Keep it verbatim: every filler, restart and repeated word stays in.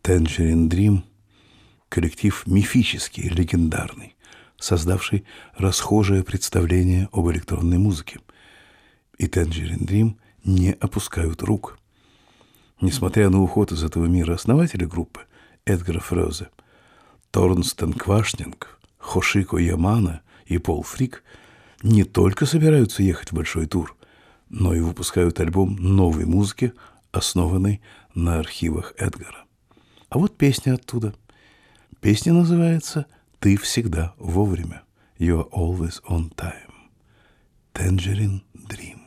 Tangerine Dream – коллектив мифический, легендарный, создавший расхожее представление об электронной музыке. И Tangerine Dream не опускают рук. Несмотря на уход из этого мира основателя группы Эдгара Фрёзе, Торнстен Квашнинг, Хошико Ямана и Пол Фрик не только собираются ехать в большой тур, но и выпускают альбом новой музыки, основанной на архивах Эдгара. А вот песня оттуда. Песня называется «Ты всегда вовремя». You're always on time. Tangerine Dream.